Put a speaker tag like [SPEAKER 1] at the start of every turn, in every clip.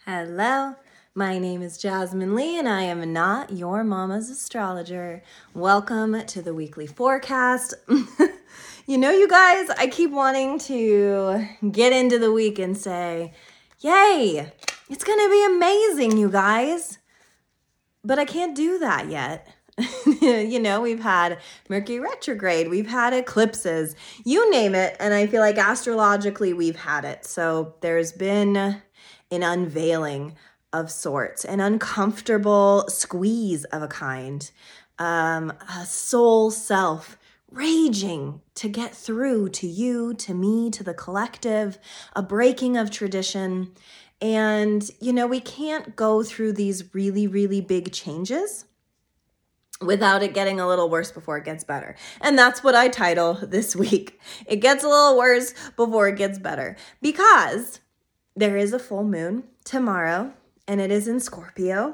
[SPEAKER 1] Hello, my name is Jasmine Lee and I am not your mama's astrologer. Welcome to the weekly forecast. You guys, I keep wanting to get into the week and say, yay, it's going to be amazing, you guys. But I can't do that yet. We've had Mercury retrograde, we've had eclipses, you name it, and I feel like astrologically we've had it. So there's been an unveiling of sorts, an uncomfortable squeeze of a kind, a soul self raging to get through to you, to me, to the collective, a breaking of tradition. And, we can't go through these really, really big changes without it getting a little worse before it gets better. And that's what I title this week. It gets a little worse before it gets better, because there is a full moon tomorrow and it is in Scorpio.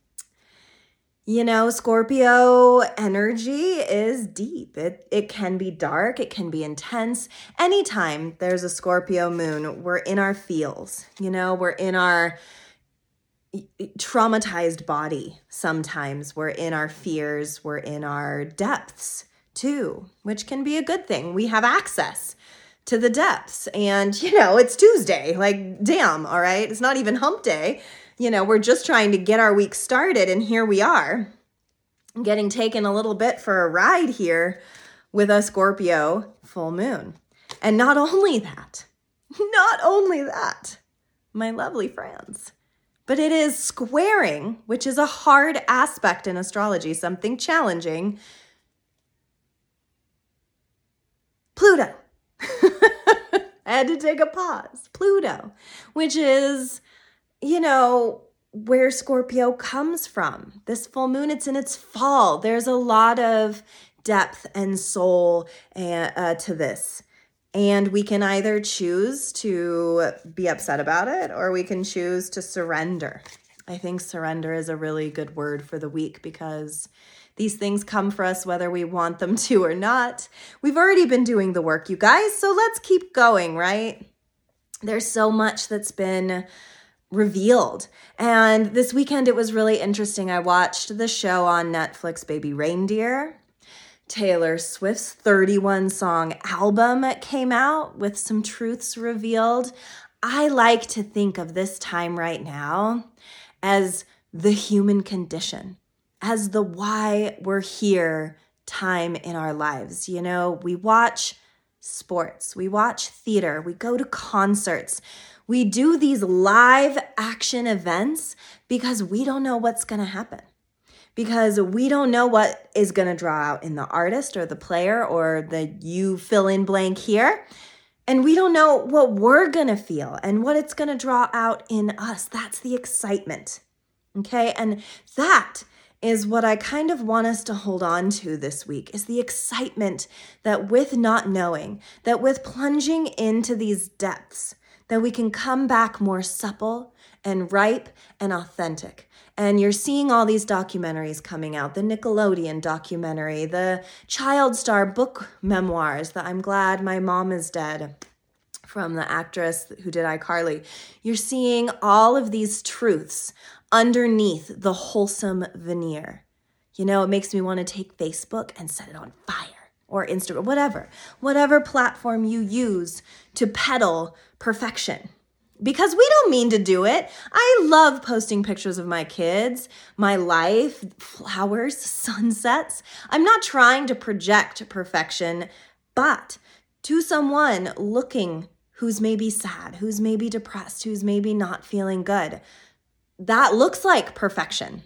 [SPEAKER 1] Scorpio energy is deep. It can be dark. It can be intense. Anytime there's a Scorpio moon, we're in our feels. We're in our traumatized body. Sometimes we're in our fears. We're in our depths too, which can be a good thing. We have access to the depths. And, it's Tuesday. Like, damn, all right? It's not even hump day. We're just trying to get our week started, and here we are, getting taken a little bit for a ride here with a Scorpio full moon. And not only that, my lovely friends, but it is squaring, which is a hard aspect in astrology, something challenging, Pluto. I had to take a pause. Pluto, which is, where Scorpio comes from. This full moon, it's in its fall. There's a lot of depth and soul to this. And we can either choose to be upset about it, or we can choose to surrender. I think surrender is a really good word for the week, because these things come for us whether we want them to or not. We've already been doing the work, you guys, so let's keep going, right? There's so much that's been revealed. And this weekend, it was really interesting. I watched the show on Netflix, Baby Reindeer. Taylor Swift's 31-song album came out with some truths revealed. I like to think of this time right now as the human condition, as the why we're here time in our lives. We watch sports, we watch theater, we go to concerts. We do these live action events because we don't know what's going to happen. Because we don't know what is going to draw out in the artist or the player or the you fill in blank here. And we don't know what we're going to feel and what it's going to draw out in us. That's the excitement. Okay? And that is what I kind of want us to hold on to this week, is the excitement that with not knowing, that with plunging into these depths, that we can come back more supple and ripe and authentic. And you're seeing all these documentaries coming out, the Nickelodeon documentary, the Child Star book memoirs, the I'm Glad My Mom Is Dead, from the actress who did iCarly. You're seeing all of these truths underneath the wholesome veneer. It makes me want to take Facebook and set it on fire, or Instagram, whatever platform you use to peddle perfection. Because we don't mean to do it. I love posting pictures of my kids, my life, flowers, sunsets. I'm not trying to project perfection, but to someone looking who's maybe sad, who's maybe depressed, who's maybe not feeling good, that looks like perfection.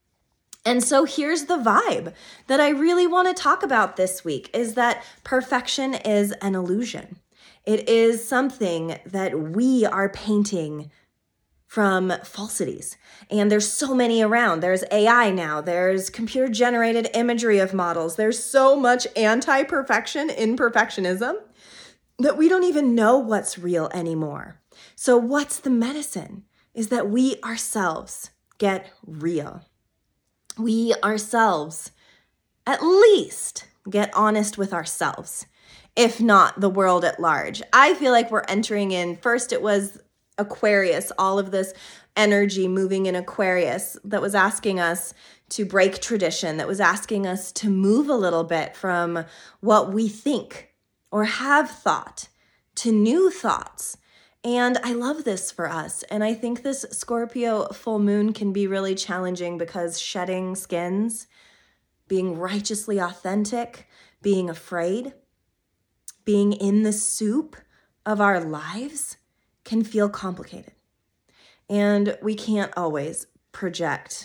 [SPEAKER 1] And so here's the vibe that I really want to talk about this week, is that perfection is an illusion. It is something that we are painting from falsities. And there's so many around. There's AI now. There's computer-generated imagery of models. There's so much anti-perfection, imperfectionism, that we don't even know what's real anymore. So what's the medicine? Is that we ourselves get real. We ourselves at least get honest with ourselves, if not the world at large. I feel like we're entering in, first it was Aquarius, all of this energy moving in Aquarius that was asking us to break tradition, that was asking us to move a little bit from what we think or have thought to new thoughts. And I love this for us. And I think this Scorpio full moon can be really challenging because shedding skins, being righteously authentic, being afraid, being in the soup of our lives can feel complicated. And we can't always project,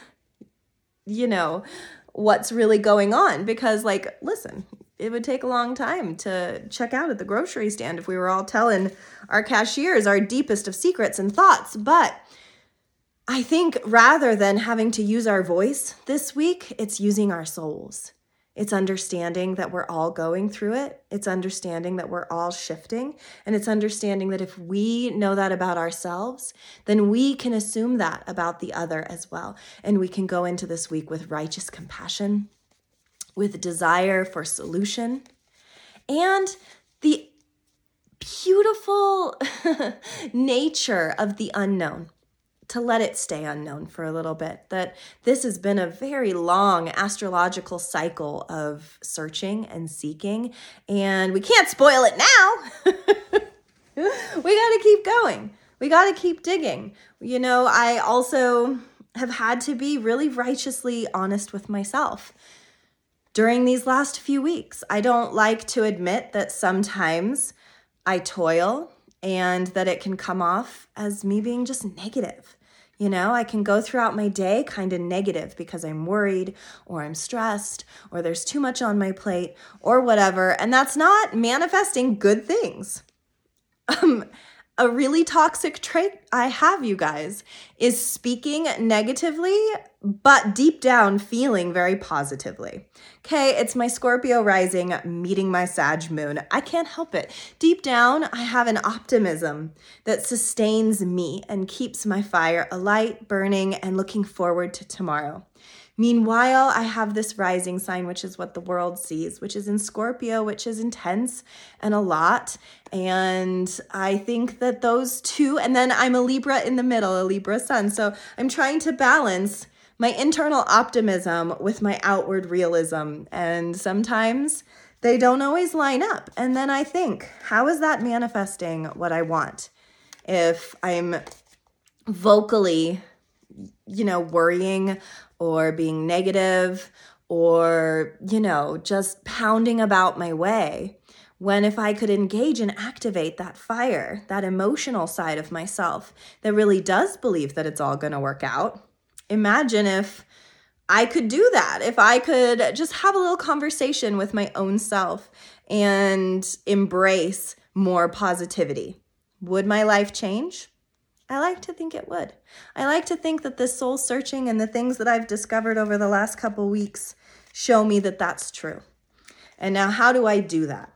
[SPEAKER 1] what's really going on because, listen, it would take a long time to check out at the grocery stand if we were all telling our cashiers our deepest of secrets and thoughts. But I think rather than having to use our voice this week, it's using our souls. It's understanding that we're all going through it. It's understanding that we're all shifting. And it's understanding that if we know that about ourselves, then we can assume that about the other as well. And we can go into this week with righteous compassion, with desire for solution, and the beautiful nature of the unknown, to let it stay unknown for a little bit. That this has been a very long astrological cycle of searching and seeking, and we can't spoil it now. We got to keep going. We got to keep digging. I also have had to be really righteously honest with myself during these last few weeks. I don't like to admit that sometimes I toil and that it can come off as me being just negative. I can go throughout my day kind of negative because I'm worried or I'm stressed or there's too much on my plate or whatever. And that's not manifesting good things. A really toxic trait I have, you guys, is speaking negatively, but deep down feeling very positively. Okay, it's my Scorpio rising meeting my Sag moon. I can't help it. Deep down, I have an optimism that sustains me and keeps my fire alight, burning, and looking forward to tomorrow. Meanwhile, I have this rising sign, which is what the world sees, which is in Scorpio, which is intense and a lot. And I think that those two, and then I'm a Libra in the middle, a Libra sun. So I'm trying to balance my internal optimism with my outward realism. And sometimes they don't always line up. And then I think, how is that manifesting what I want? If I'm vocally, worrying or being negative or, just pounding about my way, when if I could engage and activate that fire, that emotional side of myself that really does believe that it's all going to work out. Imagine if I could do that, if I could just have a little conversation with my own self and embrace more positivity. Would my life change? I like to think it would. I like to think that this soul searching and the things that I've discovered over the last couple weeks show me that that's true. And now how do I do that?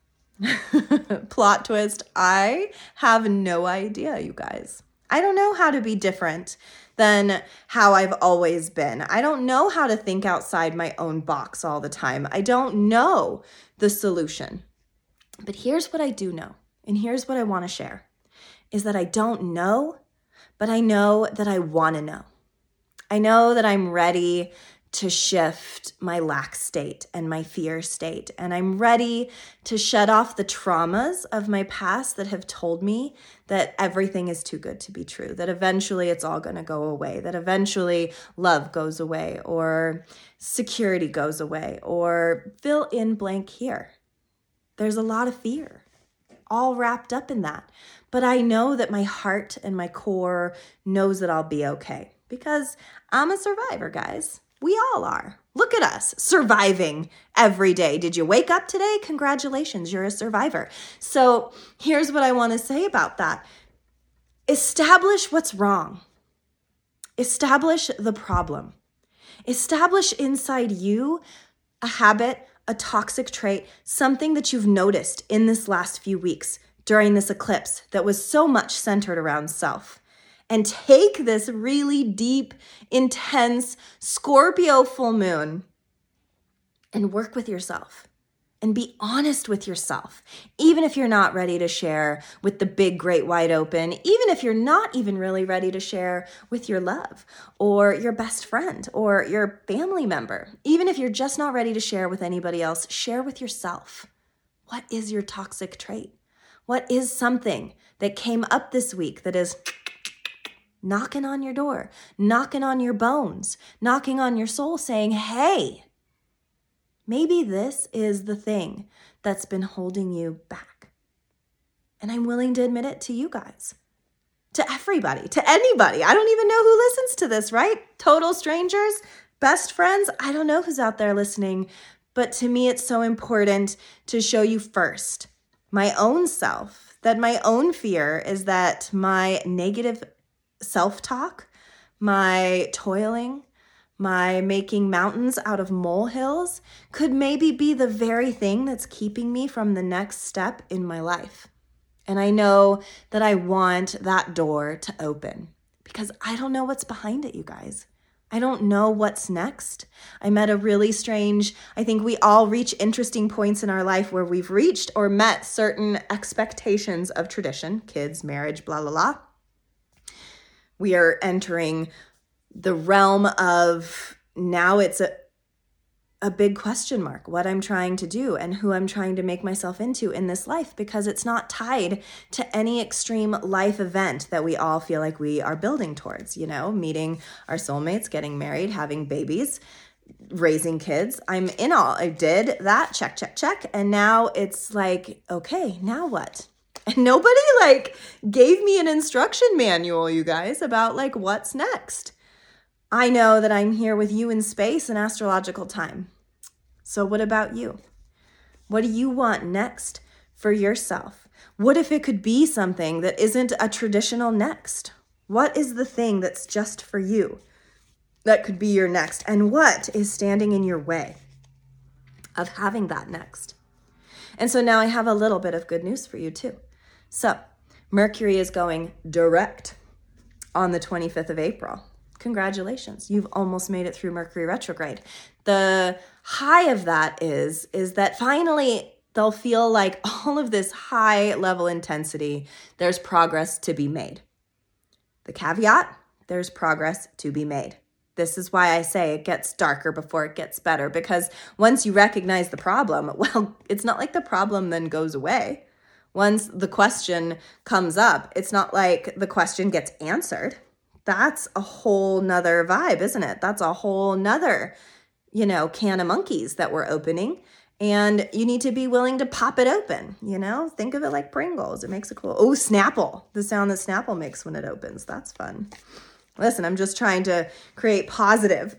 [SPEAKER 1] Plot twist, I have no idea, you guys. I don't know how to be different than how I've always been. I don't know how to think outside my own box all the time. I don't know the solution. But here's what I do know, and here's what I want to share, is that I don't know, but I know that I want to know. I know that I'm ready to shift my lack state and my fear state. And I'm ready to shut off the traumas of my past that have told me that everything is too good to be true, that eventually it's all going to go away, that eventually love goes away or security goes away or fill in blank here. There's a lot of fear all wrapped up in that. But I know that my heart and my core knows that I'll be okay because I'm a survivor, guys. We all are. Look at us surviving every day. Did you wake up today? Congratulations, you're a survivor. So here's what I want to say about that. Establish what's wrong. Establish the problem. Establish inside you a habit, a toxic trait, something that you've noticed in this last few weeks during this eclipse that was so much centered around self. And take this really deep, intense Scorpio full moon and work with yourself. and be honest with yourself. Even if you're not ready to share with the big, great, wide open, even if you're not even really ready to share with your love or your best friend or your family member, even if you're just not ready to share with anybody else, share with yourself. What is your toxic trait? What is something that came up this week that is knocking on your door, knocking on your bones, knocking on your soul, saying, hey, maybe this is the thing that's been holding you back. And I'm willing to admit it to you guys, to everybody, to anybody. I don't even know who listens to this, right? Total strangers, best friends. I don't know who's out there listening, but to me, it's so important to show you first my own self, that my own fear is that my negative self-talk, my toiling, my making mountains out of molehills could maybe be the very thing that's keeping me from the next step in my life. And I know that I want that door to open because I don't know what's behind it, you guys. I don't know what's next. I met a really strange, I think we all reach interesting points in our life where we've reached or met certain expectations of tradition, kids, marriage, blah, blah, blah. We are entering the realm of now it's a big question mark, what I'm trying to do and who I'm trying to make myself into in this life, because it's not tied to any extreme life event that we all feel like we are building towards, meeting our soulmates, getting married, having babies, raising kids. I'm in all. I did that, check, check, check. And now it's like, okay, now what? And nobody gave me an instruction manual, you guys, about what's next. I know that I'm here with you in space and astrological time. So what about you? What do you want next for yourself? What if it could be something that isn't a traditional next? What is the thing that's just for you that could be your next? And what is standing in your way of having that next? And so now I have a little bit of good news for you too. So Mercury is going direct on the 25th of April. Congratulations. You've almost made it through Mercury retrograde. The high of that is that finally they'll feel like all of this high level intensity, there's progress to be made. The caveat, there's progress to be made. This is why I say it gets darker before it gets better, because once you recognize the problem, well, it's not like the problem then goes away. Once the question comes up, it's not like the question gets answered. That's a whole nother vibe, isn't it? That's a whole nother, can of monkeys that we're opening. And you need to be willing to pop it open, Think of it like Pringles. It makes it cool. Oh, Snapple. The sound that Snapple makes when it opens. That's fun. Listen, I'm just trying to create positive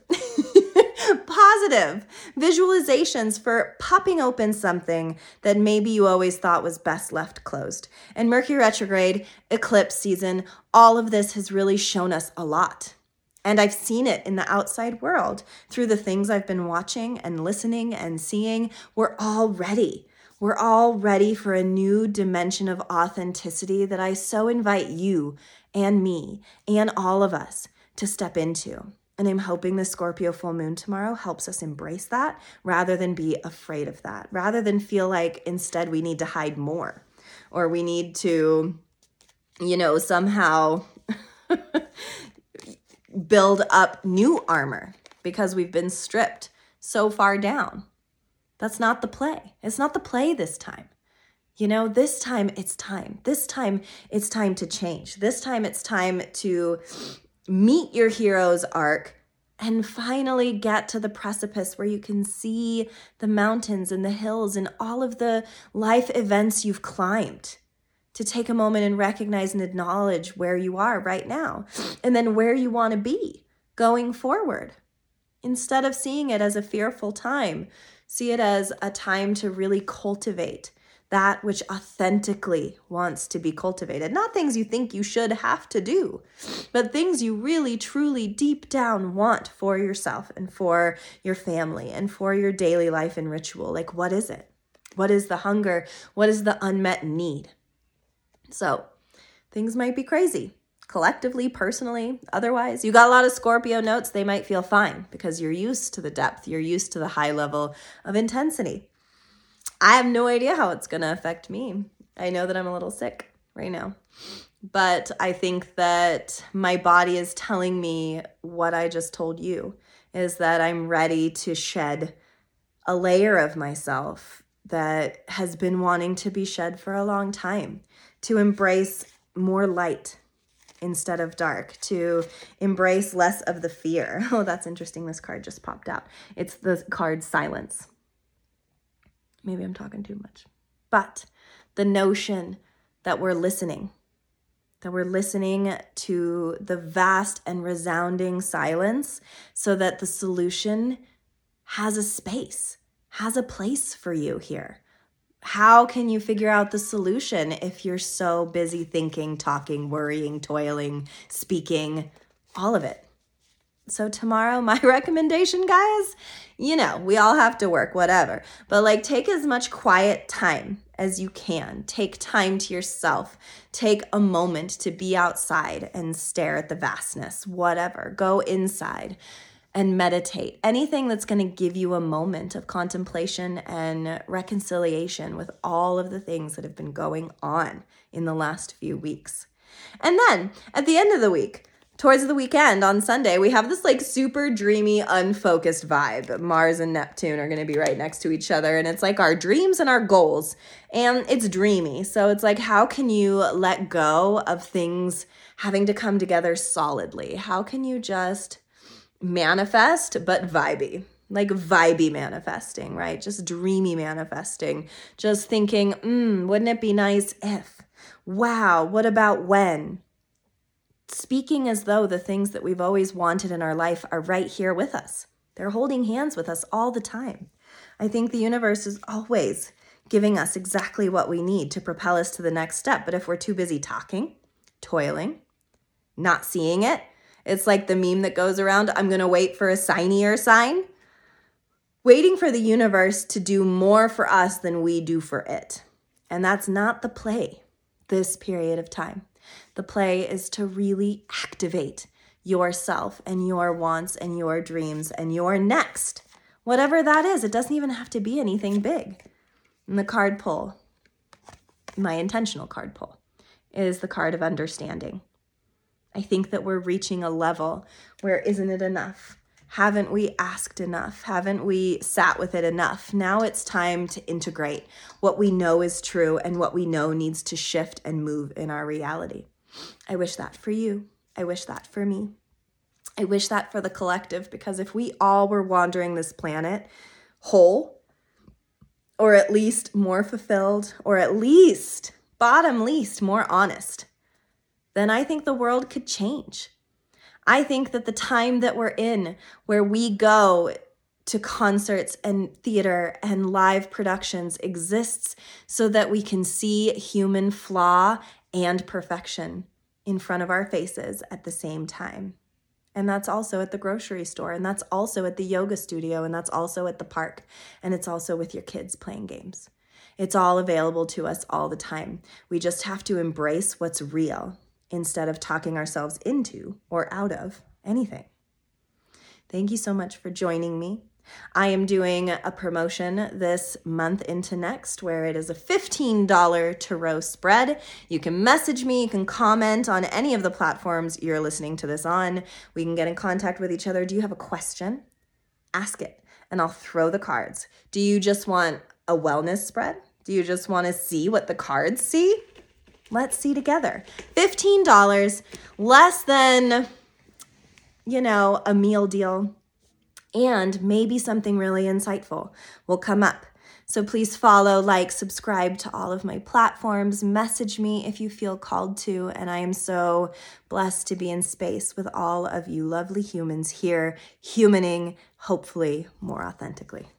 [SPEAKER 1] visualizations for popping open something that maybe you always thought was best left closed. And Mercury retrograde, eclipse season, all of this has really shown us a lot. And I've seen it in the outside world through the things I've been watching and listening and seeing. We're all ready. We're all ready for a new dimension of authenticity that I so invite you and me and all of us to step into. And I'm hoping the Scorpio full moon tomorrow helps us embrace that rather than be afraid of that, rather than feel like instead we need to hide more or we need to, somehow build up new armor because we've been stripped so far down. That's not the play. It's not the play this time. This time it's time. This time it's time to change. This time it's time to meet your hero's arc and finally get to the precipice where you can see the mountains and the hills and all of the life events you've climbed. To take a moment and recognize and acknowledge where you are right now and then where you want to be going forward. Instead of seeing it as a fearful time, see it as a time to really cultivate that which authentically wants to be cultivated. Not things you think you should have to do, but things you really, truly, deep down want for yourself and for your family and for your daily life and ritual. Like, what is it? What is the hunger? What is the unmet need? So things might be crazy, collectively, personally, otherwise. You got a lot of Scorpio notes, they might feel fine because you're used to the depth, you're used to the high level of intensity. I have no idea how it's going to affect me. I know that I'm a little sick right now. But I think that my body is telling me what I just told you, is that I'm ready to shed a layer of myself that has been wanting to be shed for a long time, to embrace more light instead of dark, to embrace less of the fear. Oh, that's interesting. This card just popped out. It's the card Silence. Maybe I'm talking too much. But the notion that we're listening to the vast and resounding silence so that the solution has a space, has a place for you here. How can you figure out the solution if you're so busy thinking, talking, worrying, toiling, speaking, all of it? So tomorrow, my recommendation, guys, we all have to work, whatever. But take as much quiet time as you can. Take time to yourself. Take a moment to be outside and stare at the vastness, whatever. Go inside and meditate. Anything that's going to give you a moment of contemplation and reconciliation with all of the things that have been going on in the last few weeks. And then at the end of the week, towards the weekend on Sunday, we have this super dreamy, unfocused vibe. Mars and Neptune are going to be right next to each other. And it's our dreams and our goals. And it's dreamy. So it's how can you let go of things having to come together solidly? How can you just manifest, but vibey? Vibey manifesting, right? Just dreamy manifesting. Just thinking, wouldn't it be nice if? Wow, what about when? Speaking as though the things that we've always wanted in our life are right here with us. They're holding hands with us all the time. I think the universe is always giving us exactly what we need to propel us to the next step. But if we're too busy talking, toiling, not seeing it, it's like the meme that goes around, I'm going to wait for a signier sign. Waiting for the universe to do more for us than we do for it. And that's not the play this period of time. The play is to really activate yourself and your wants and your dreams and your next. Whatever that is, it doesn't even have to be anything big. And the card pull, my intentional card pull, is the card of understanding. I think that we're reaching a level where isn't it enough? Haven't we asked enough? Haven't we sat with it enough? Now it's time to integrate what we know is true and what we know needs to shift and move in our reality. I wish that for you. I wish that for me. I wish that for the collective, because if we all were wandering this planet whole, or at least more fulfilled, or at least, bottom least, more honest, then I think the world could change. I think that the time that we're in, where we go to concerts and theater and live productions, exists so that we can see human flaw and perfection in front of our faces at the same time. And that's also at the grocery store, and that's also at the yoga studio, and that's also at the park, and it's also with your kids playing games. It's all available to us all the time. We just have to embrace what's real instead of talking ourselves into or out of anything. Thank you so much for joining me. I am doing a promotion this month into next where it is a $15 tarot spread. You can message me, you can comment on any of the platforms you're listening to this on. We can get in contact with each other. Do you have a question? Ask it, and I'll throw the cards. Do you just want a wellness spread? Do you just want to see what the cards see? Let's see together. $15, less than, a meal deal. And maybe something really insightful will come up. So please follow, subscribe to all of my platforms. Message me if you feel called to. And I am so blessed to be in space with all of you lovely humans here, humaning, hopefully more authentically.